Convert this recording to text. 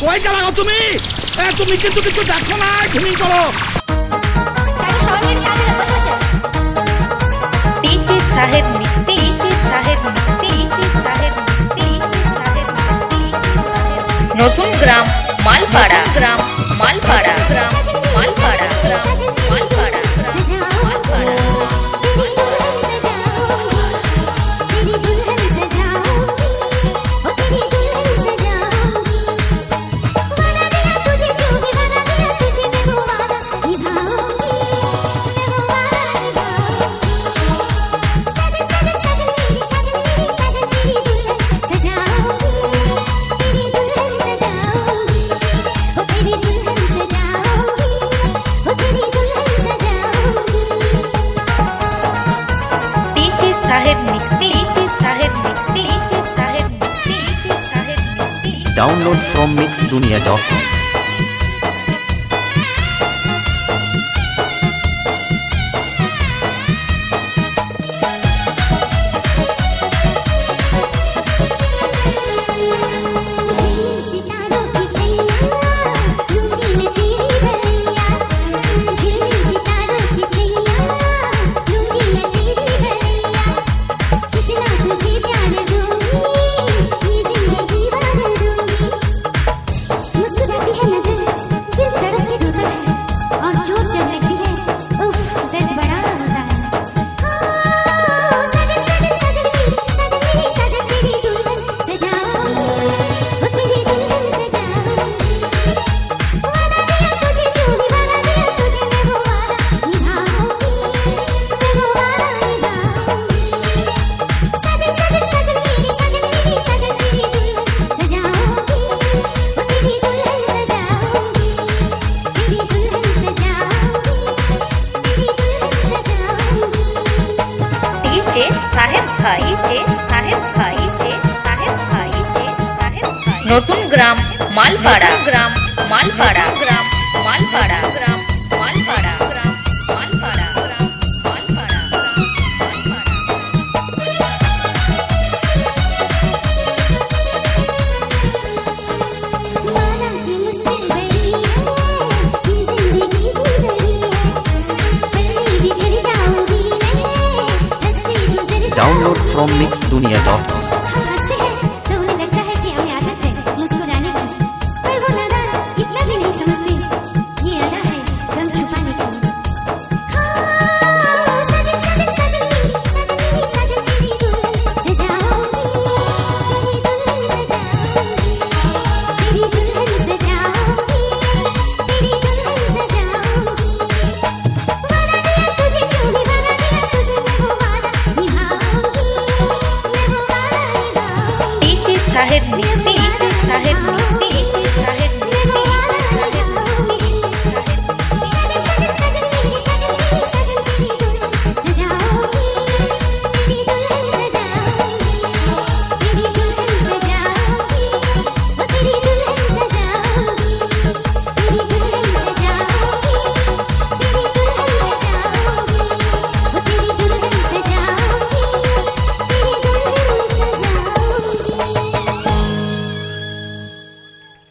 কই গেলা গো তুমি? তুমি কিন্তু কিছু দেখো না, ঘুমিয়ে পড়ো। डीजे साहेब मिक्सी, डीजे साहेब मिक्सी, डीजे साहेब मिक्सी, डीजे साहेब मिक्सी। नतून ग्राम मालपाड़ा, ग्राम मालपाड़ा, ग्राम मालपाड़ा, ग्राम मालपाड़ा, ग्राम मालपाड़ा। साहेब मिक्सी, डीजे साहेब मिक्सी, डीजे साहेब मिक्सी, डीजे साहेब मिक्सी। Download from mixdunia.com। जे साहेब भाई, जे साहेब भाई, जे साहेब भाई, जे साहेब भाई। नतून ग्राम मालपाड़ा, ग्राम मालपाड़ा, ग्राम मालपाड़ा, ग्राम मालपाड़ा, ग्राम मालपाड़ा, ग्राम Malpara. Download from mixdunia.com। Saheb मिक्सी, डीजे साहेब मिक्सी।